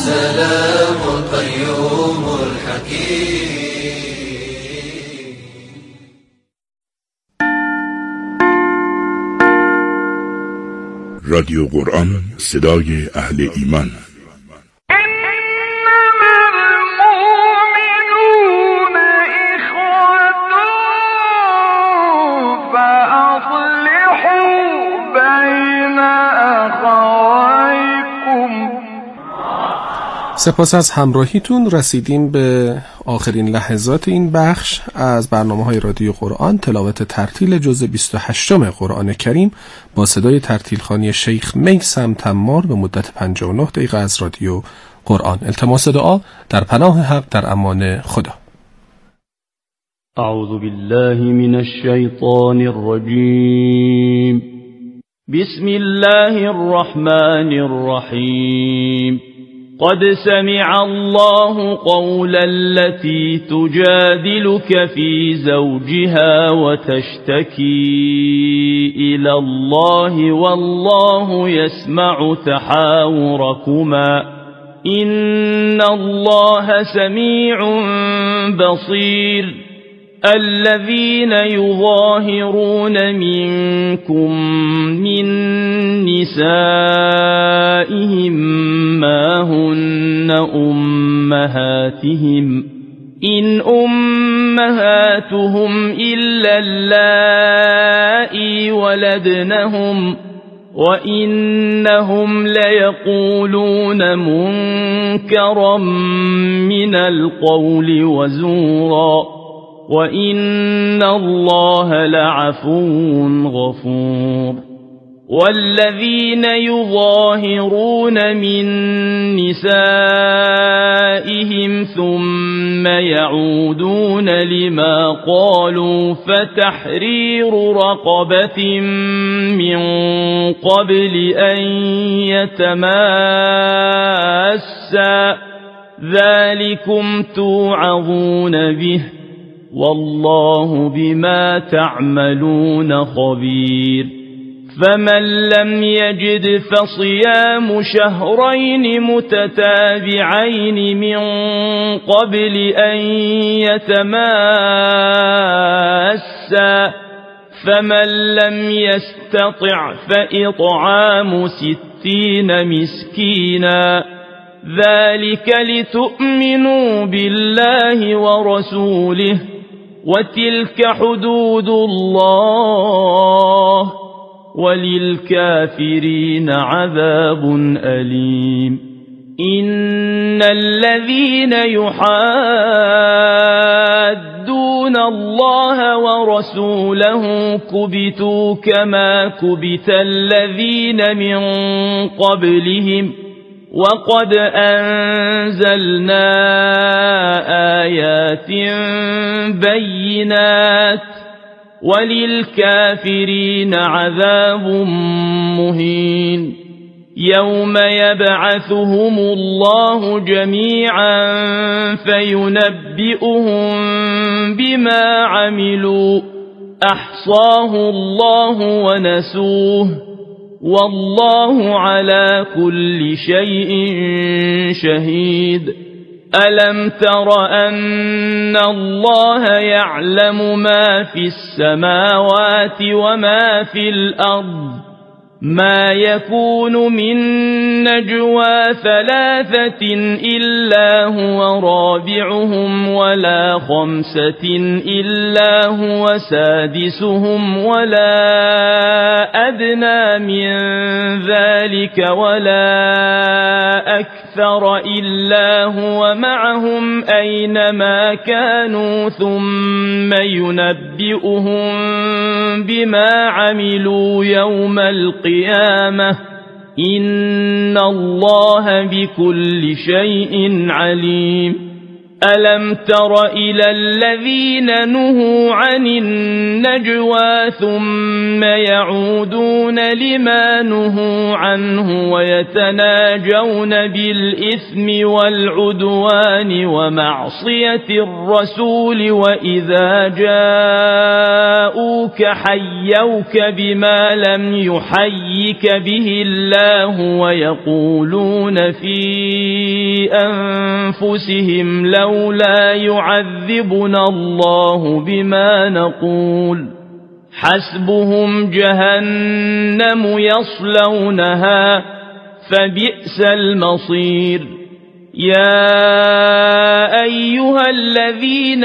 السلام القيوم الحكيم. رادیو قرآن، صدای اهل ایمان. سپاس از همراهیتون. رسیدیم به آخرین لحظات این بخش از برنامه‌های رادیو قرآن. تلاوت ترتیل جزء 28 قرآن کریم با صدای ترتیلخوانی شیخ میثم تمار به مدت 59 دقیقه از رادیو قرآن. التماس دعا در پناه حق، در امان خدا. اعوذ بالله من الشیطان الرجیم. بسم الله الرحمن الرحیم. قد سمع الله قول التي تجادلك في زوجها وتشتكي إلى الله والله يسمع تحاوركما إن الله سميع بصير. الذين يظاهرون منكم من نسائهم ما هن أمهاتهم إن أمهاتهم إلا اللائي ولدنهم وإنهم ليقولون منكرا من القول وزورا وَإِنَّ اللَّهَ لَعَفُوٌّ غَفُورٌ. وَالَّذِينَ يُظَاهِرُونَ مِن نِّسَائِهِمْ ثُمَّ يَعُودُونَ لِمَا قَالُوا فَتَحْرِيرُ رَقَبَةٍ مِّن قَبْلِ أَن يَتَمَاسَّا ذَلِكُمْ تُوعَظُونَ بِهِ والله بما تعملون خبير. فمن لم يجد فصيام شهرين متتابعين من قبل أن يتماسا فمن لم يستطع فإطعام 60 مسكينا ذلك لتؤمنوا بالله ورسوله وتلك حدود الله وللكافرين عذاب أليم. إن الذين يحادون الله ورسوله كبتوا كما كبت الذين من قبلهم وقد أنزلنا آيات بينات وللكافرين عذاب مهين. يوم يبعثهم الله جميعا فينبئهم بما عملوا أحصاه الله ونسوه والله على كل شيء شهيد. ألم تر أن الله يعلم ما في السماوات وما في الأرض ما يكون من نجوى 3 إلا هو رابعهم ولا 5 إلا هو سادسهم ولا أدنى من ذلك ولا أكثر إلا هو معهم أينما كانوا ثم ينبئهم بما عملوا يوم القيامة إن الله بكل شيء عليم. ألم تر إلى الذين نهوا عن النجوى ثم يعودون لما نهوا عنه ويتناجون بالإثم والعدوان ومعصية الرسول وإذا جاءوك حيوك بما لم يحيك به الله ويقولون في أنفسهم لولا يعذبنا الله بما نقول حسبهم جهنم يصلونها فبئس المصير يا أيها الذين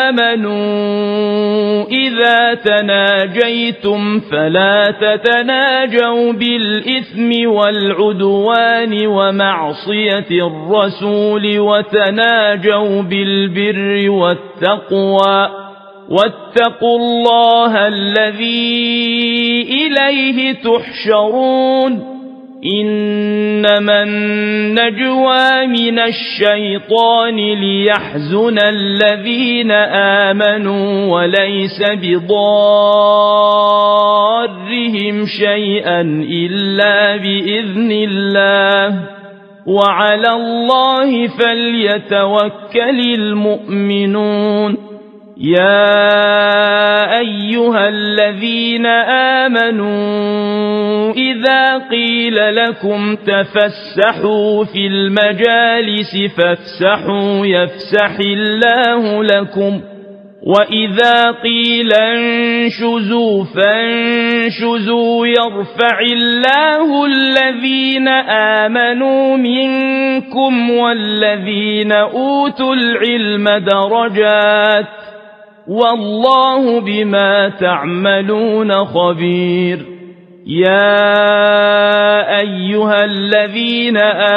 آمنوا إذا تناجيتم فلا تتناجوا بالإثم والعدوان ومعصية الرسول وتناجوا بالبر والتقوى واتقوا الله الذي إليه تحشرون إنما النجوى من الشيطان ليحزن الذين آمنوا وليس بضارهم شيئا إلا بإذن الله وعلى الله فليتوكل المؤمنون يا أيها الذين آمنوا إذا قيل لكم تفسحوا في المجالس فافسحوا يفسح الله لكم وإذا قيل انشزوا فانشزوا يرفع الله الذين آمنوا منكم والذين أوتوا العلم درجات والله بما تعملون خبير يا أيها الذين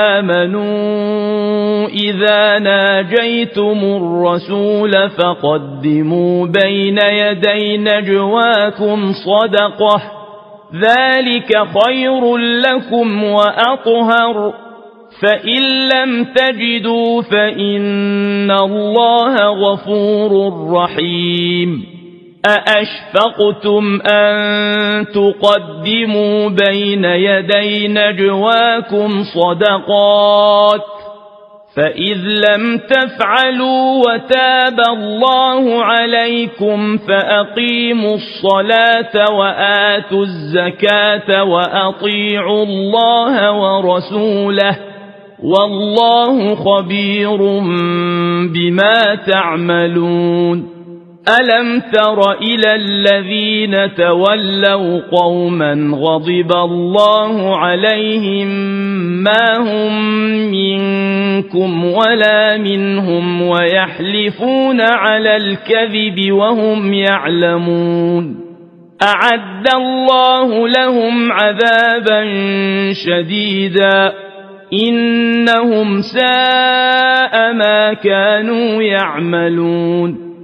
آمنوا إذا ناجيتم الرسول فقدموا بين يدي نجواكم صدقة ذلك خير لكم وأطهر فإن لم تجدوا فإن الله غفور رحيم أأشفقتم أن تقدموا بين يدي نجواكم صدقات فإذ لم تفعلوا وتاب الله عليكم فأقيموا الصلاة وآتوا الزكاة وأطيعوا الله ورسوله والله خبير بما تعملون ألم تر إلى الذين تولوا قوما غضب الله عليهم ما هم منكم ولا منهم ويحلفون على الكذب وهم يعلمون أعد الله لهم عذابا شديدا إنهم ساء ما كانوا يعملون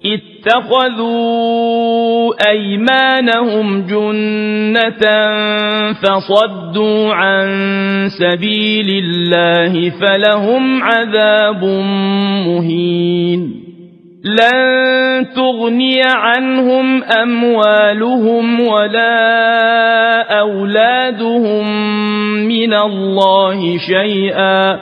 اتخذوا أيمانهم جنة فصدوا عن سبيل الله فلهم عذاب مهين لن تغني عنهم أموالهم ولا أولادهم من الله شيئا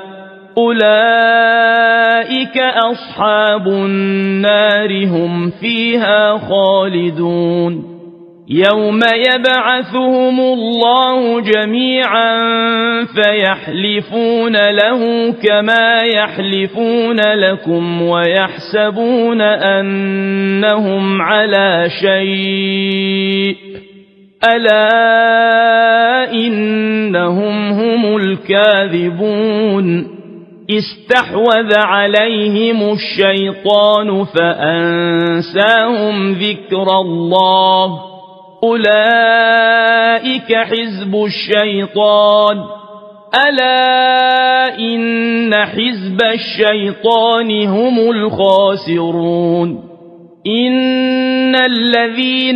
أولئك أصحاب النار هم فيها خالدون يوم يبعثهم الله جميعا فيحلفون له كما يحلفون لكم ويحسبون أنهم على شيء ألا إنهم هم الكاذبون استحوذ عليهم الشيطان فأنساهم ذكر الله أولئك حزب الشيطان ألا إن حزب الشيطان هم الخاسرون إن الذين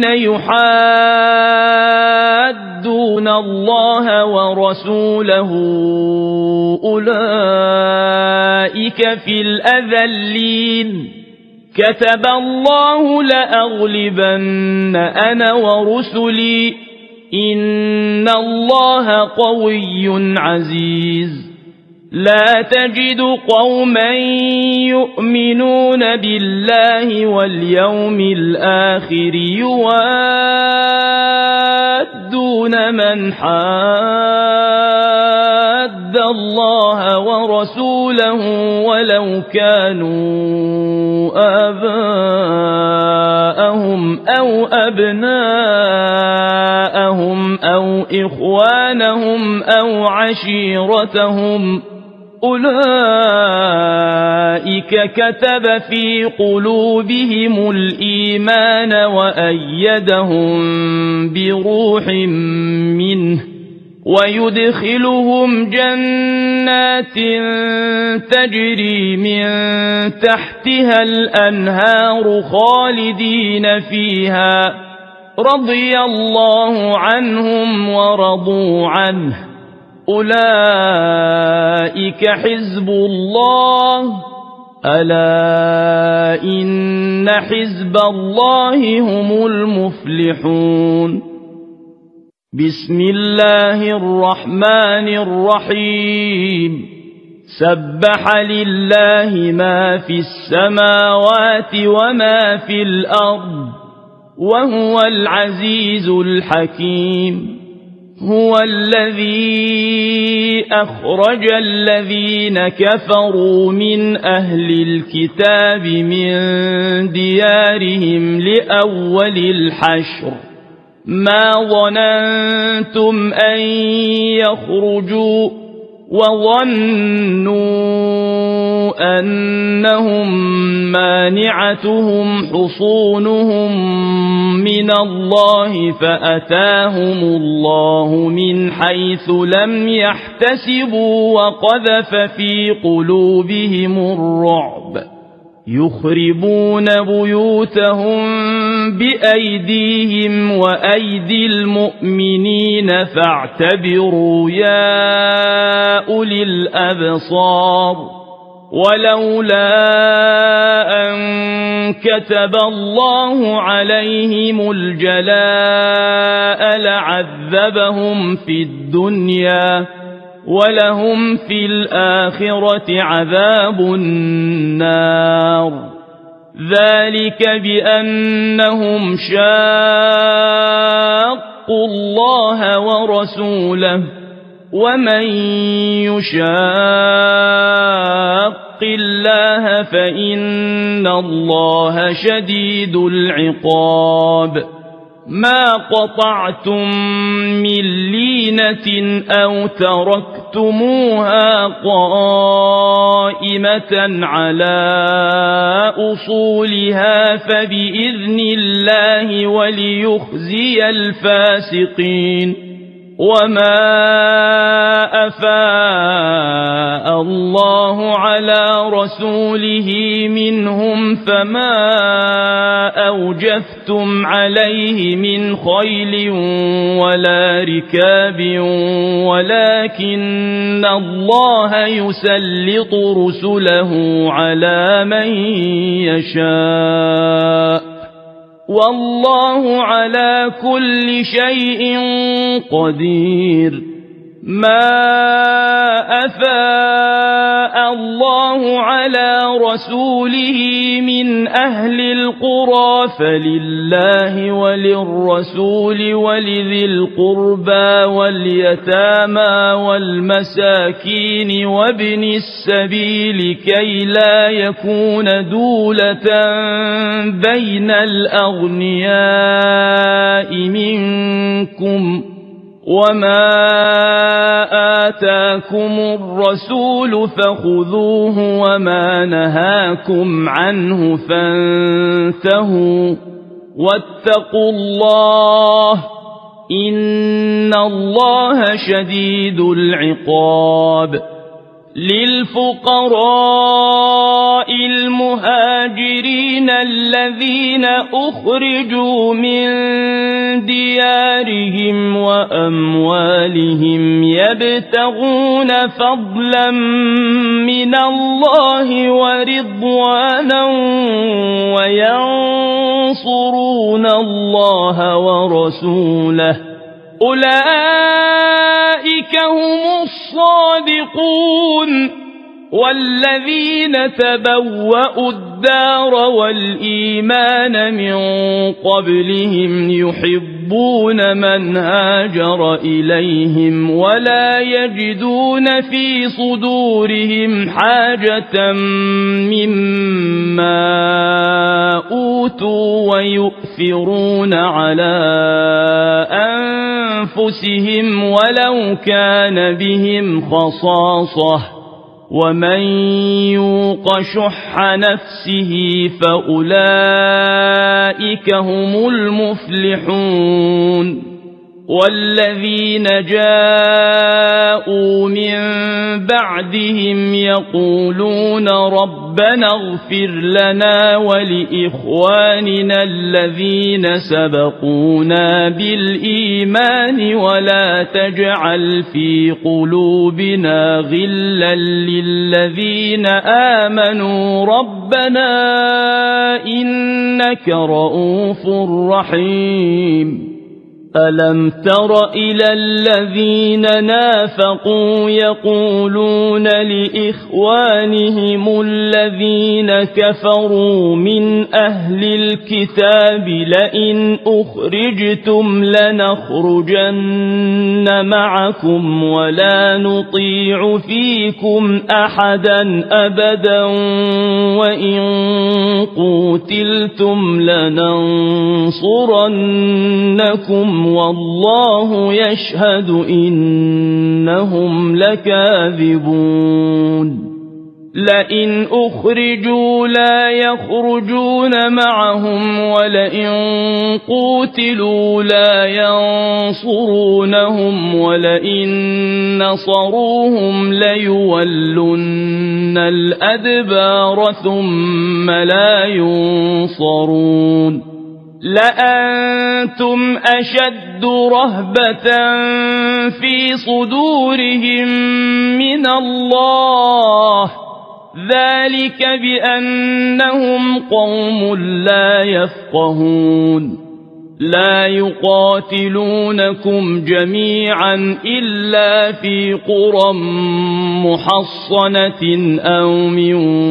يحادون الله ورسوله أولئك في الأذلين كتب الله لأغلبن أنا ورسلي إن الله قوي عزيز لا تجد قوما يؤمنون بالله واليوم الآخر يوادون من حاد الله ورسوله ولو كانوا آباءهم أو أبناءهم أو إخوانهم أو عشيرتهم أولئك كتب في قلوبهم الإيمان وأيدهم بروح منه ويدخلهم جنات تجري من تحتها الأنهار خالدين فيها رضي الله عنهم ورضوا عنه أولئك حزب الله ألا إن حزب الله هم المفلحون بسم الله الرحمن الرحيم سبح لله ما في السماوات وما في الأرض وهو العزيز الحكيم هو الذي أخرج الذين كفروا من أهل الكتاب من ديارهم لأول الحشر ما ظننتم أن يخرجوا وظنوا أنهم مانعتهم حصونهم من الله فأتاهم الله من حيث لم يحتسبوا وقذف في قلوبهم الرعب يخربون بيوتهم بأيديهم وأيدي المؤمنين فاعتبروا يا أولي الأبصار ولولا أن كتب الله عليهم الجلاء لعذبهم في الدنيا ولهم في الآخرة عذاب النار ذلك بأنهم شاقوا الله ورسوله ومن يشاق الله فإن الله شديد العقاب ما قطعتم من لينة أو تركتموها قائمة على أصولها فبإذن الله وليخزي الفاسقين وما أفاء الله على رسوله منهم فما أوجفتم عليه من خيل ولا ركاب ولكن الله يسلط رسله على من يشاء والله على كل شيء قدير ما أفاء الله على رسوله من أهل القرى فلله وللرسول ولذي القربى واليتامى والمساكين وابن السبيل كي لا يكون دولة بين الأغنياء منكم وما آتاكم الرسول فخذوه وما نهاكم عنه فانتهوا واتقوا الله إن الله شديد العقاب للفقراء المهاجرين المهاجرين الذين أخرجوا من ديارهم وأموالهم يبتغون فضلا من الله ورضوانا وينصرون الله ورسوله أولئك هم الصادقون والذين تبوأوا الدار والإيمان من قبلهم يحبون من هاجر إليهم ولا يجدون في صدورهم حاجة مما أوتوا ويؤثرون على أنفسهم ولو كان بهم خصاصة ومن يوق شح نفسه فأولئك هم المفلحون والذين جاءوا من بعدهم يقولون ربنا اغفر لنا ولإخواننا الذين سبقونا بالإيمان ولا تجعل في قلوبنا غلا للذين آمنوا ربنا إنك رؤوف رحيم ألم تر إلى الذين نافقوا يقولون لإخوانهم الذين كفروا من أهل الكتاب لئن أخرجتم لنخرجن معكم ولا نطيع فيكم أحدا أبدا وإن قوتلتم لننصرنكم والله يشهد إنهم لكاذبون لئن أخرجوا لا يخرجون معهم ولئن قوتلوا لا ينصرونهم ولئن نصروهم ليولن الأدبار ثم لا ينصرون لأنتم أشد رهبة في صدورهم من الله ذلك بأنهم قوم لا يفقهون لا يقاتلونكم جميعا إلا في قرى محصنة أو من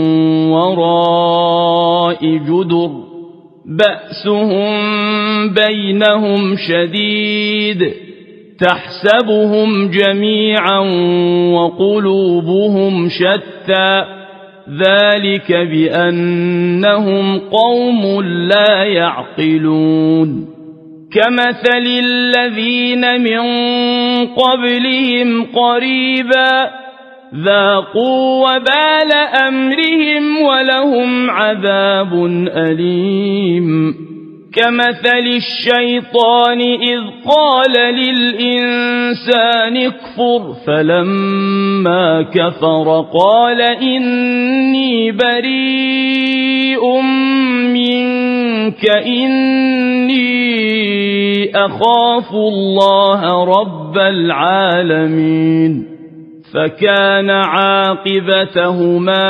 وراء جدر بأسهم بينهم شديد تحسبهم جميعا وقلوبهم شتى ذلك بأنهم قوم لا يعقلون كمثل الذين من قبلهم قريبا ذاقوا وبال أمرهم ولهم عذاب أليم كمثل الشيطان إذ قال للإنسان اكفر فلما كفر قال إني بريء منك إني أخاف الله رب العالمين فكان عاقبتهما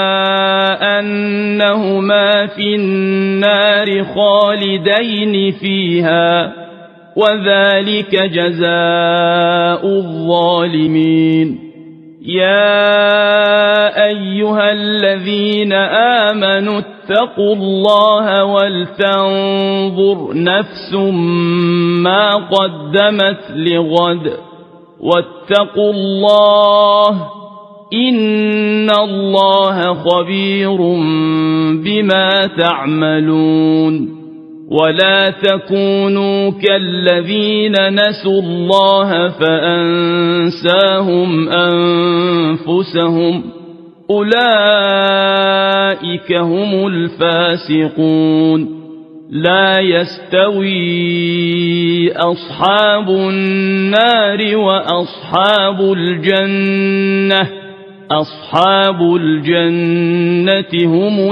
أنهما في النار خالدين فيها وذلك جزاء الظالمين يا أيها الذين آمنوا اتقوا الله ولتنظر نفس ما قدمت لغد واتقوا الله إن الله خبير بما تعملون ولا تكونوا كالذين نسوا الله فأنساهم أنفسهم أولئك هم الفاسقون لا يستوي أصحاب النار وأصحاب الجنة أصحاب الجنة هم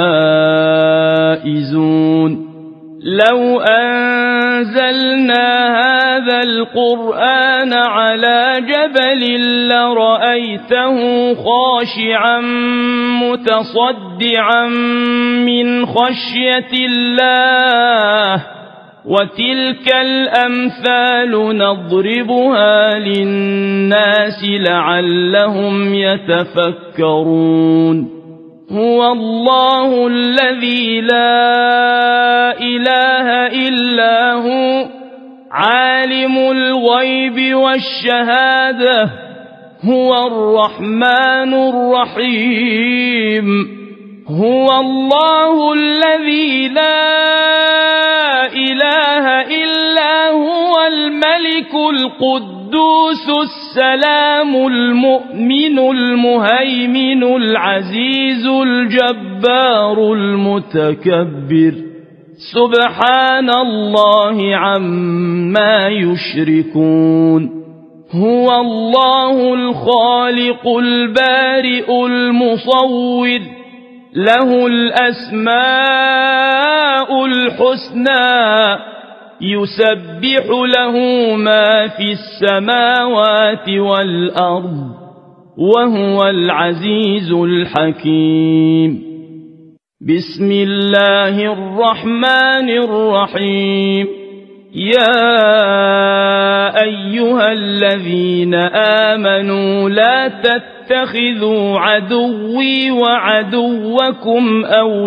الفائزون لو أنزلنا هذا القرآن على جبل لرأيته خاشعا متصدعا من خشية الله وتلك الأمثال نضربها للناس لعلهم يتفكرون هو الله الذي لا إله إلا هو عالم الغيب والشهادة هو الرحمن الرحيم هو الله الذي لا إله إلا هو الملك القدوس السلام المؤمن المهيمن العزيز الجبار المتكبر سبحان الله عما يشركون هو الله الخالق البارئ المصور له الأسماء الحسنى يسبح له ما في السماوات والأرض وهو العزيز الحكيم بسم الله الرحمن الرحيم يا أيها الذين آمنوا لا تتخذوا عدوي وعدوكم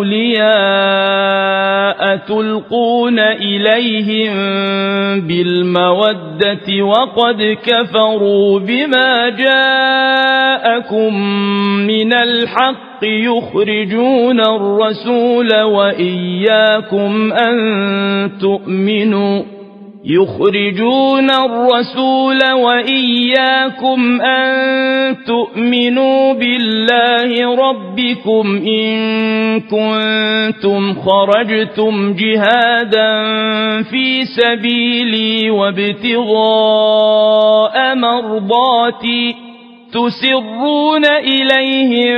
أولياء تلقون إليهم بالمودة وقد كفروا بما جاءكم من الحق يخرجون الرسول وإياكم أن تؤمنوا بالله ربكم إن كنتم خرجتم جهادا في سبيلي وابتغاء مرضاتي تسرون إليهم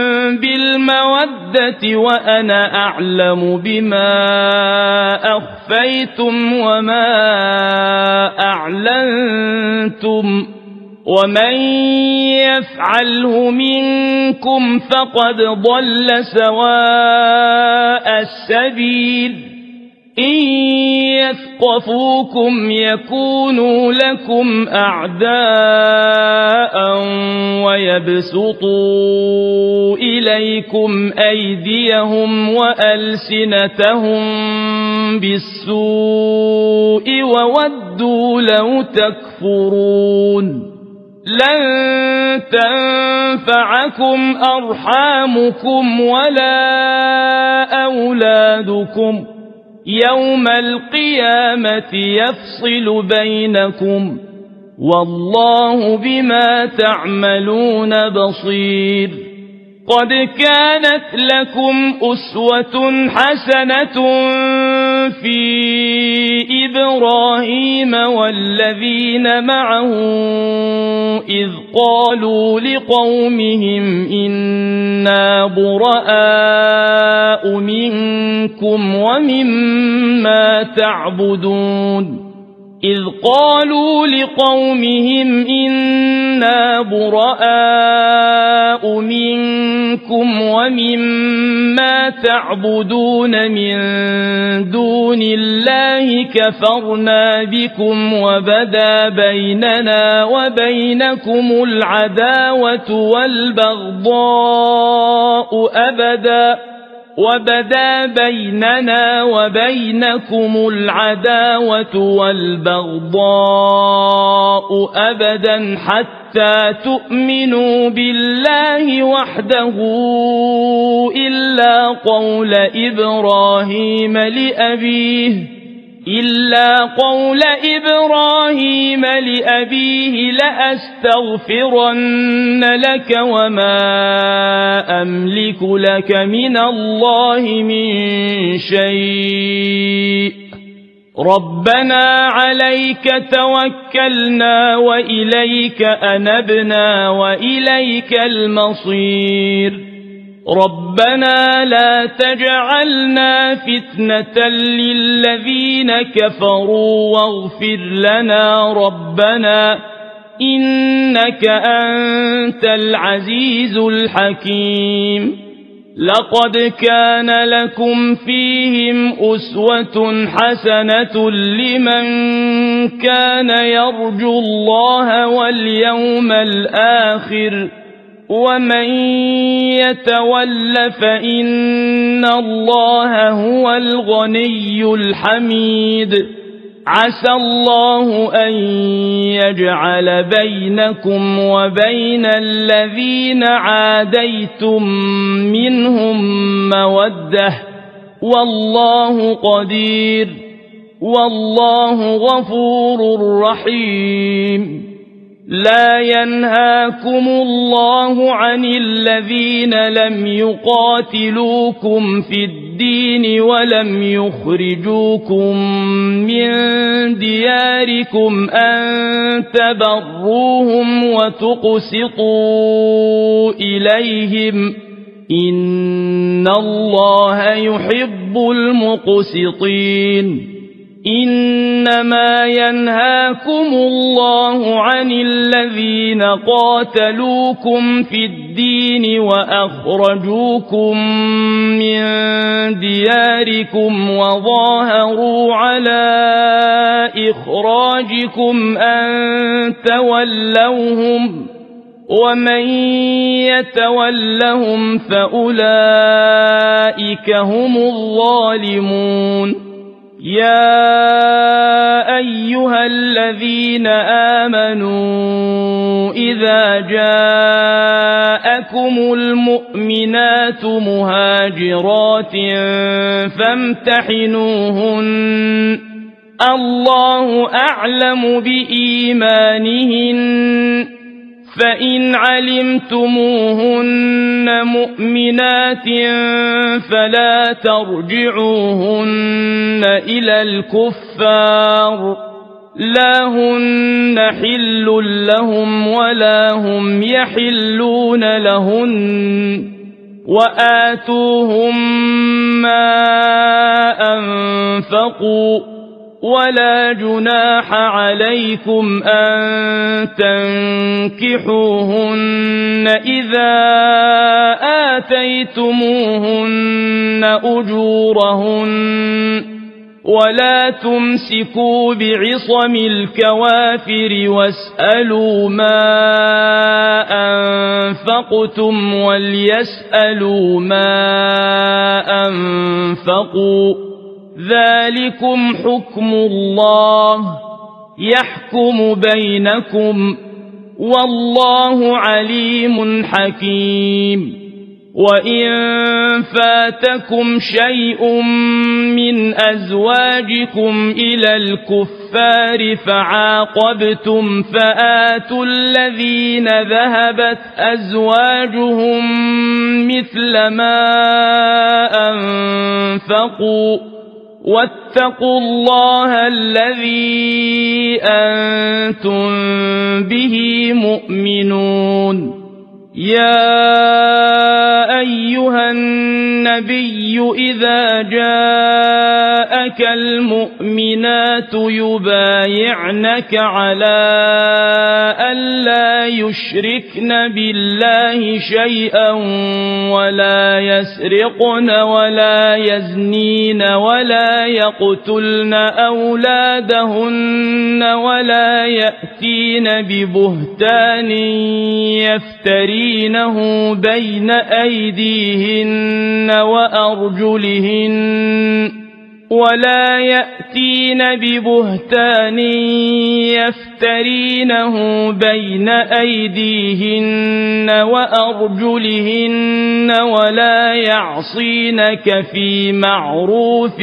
بالمودة وأنا أعلم بما أخفيتم وما أعلنتم ومن يفعله منكم فقد ضل سواء السبيل إن يثقفوكم يكونوا لكم أعداء ويبسطوا إليكم أيديهم وألسنتهم بالسوء وودوا لو تكفرون لن تنفعكم أرحامكم ولا أولادكم يوم القيامة يفصل بينكم والله بما تعملون بصير قد كانت لكم أسوة حسنة في إبراهيم والذين معه إذ قالوا لقومهم إنا براء منكم ومما تعبدون إذ قالوا لقومهم إنا براء منكم ومما تعبدون من دون الله كفرنا بكم وبدا بيننا وبينكم العداوة والبغضاء أبدا وبدا بيننا وبينكم العداوة والبغضاء أبدا حتى تؤمنوا بالله وحده إلا قول إبراهيم لأبيه لأستغفرن لك وما أملك لك من الله من شيء ربنا عليك توكلنا وإليك أنبنا وإليك المصير ربنا لا تجعلنا فتنة للذين كفروا واغفر لنا ربنا إنك أنت العزيز الحكيم لقد كان لكم فيهم أسوة حسنة لمن كان يرجو الله واليوم الآخر ومن يتول فإن الله هو الغني الحميد عسى الله أن يجعل بينكم وبين الذين عاديتم منهم مودة والله قدير والله غفور رحيم لا ينهاكم الله عن الذين لم يقاتلوكم في الدين ولم يخرجوكم من دياركم أن تبروهم وتقسطوا إليهم إن الله يحب المقسطين إنما ينهاكم الله عن الذين قاتلوكم في الدين وأخرجوكم من دياركم وظاهروا على إخراجكم أن تولوهم ومن يتولهم فأولئك هم الظالمون يا أيها الذين آمنوا إذا جاءكم المؤمنات مهاجرات فامتحنوهن الله أعلم بإيمانهن فإن علمتموهن مؤمنات فلا ترجعوهن إلى الكفار لا هن حل لهم ولا هم يحلون لهن وآتوهم ما أنفقوا ولا جناح عليكم أن تنكحوهن إذا آتيتموهن أجورهن ولا تمسكوا بعصم الكوافر واسألوا ما أنفقتم وليسألوا ما أنفقوا ذلكم حكم الله يحكم بينكم والله عليم حكيم وإن فاتكم شيء من أزواجكم إلى الكفار فعاقبتم فآتوا الذين ذهبت أزواجهم مثل ما أنفقوا واتقوا الله الذي أنتم به مؤمنون يا أيها النبي إذا جاءك المؤمنات يبايعنك على ألا يشركن بالله شيئا ولا يسرقن ولا يزنين ولا يقتلن أولادهن ولا يأتين ببهتان يفترينه بين أيديهن وأرجلهن ولا يأتين ببهتان يفترينه بين أيديهن وأرجلهن ولا يعصينك في معروف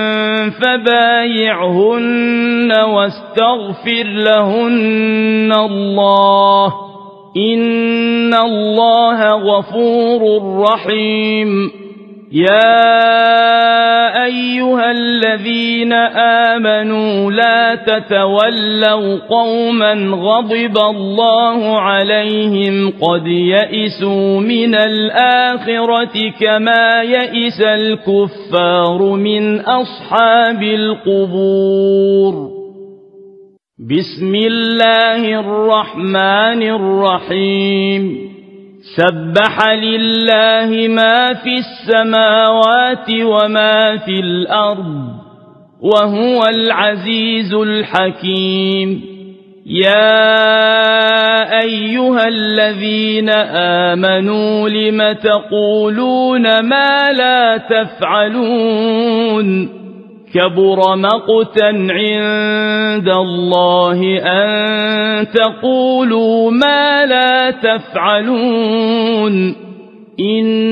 فبايعهن واستغفر لهن الله إن الله غفور رحيم يا أيها الذين آمنوا لا تتولوا قوما غضب الله عليهم قد يئسوا من الآخرة كما يئس الكفار من أصحاب القبور. بسم الله الرحمن الرحيم. سبح لله ما في السماوات وما في الأرض وهو العزيز الحكيم. يا أيها الذين آمنوا لم تقولون ما لا تفعلون كبر مقتا عند الله أن تقولوا ما لا تفعلون.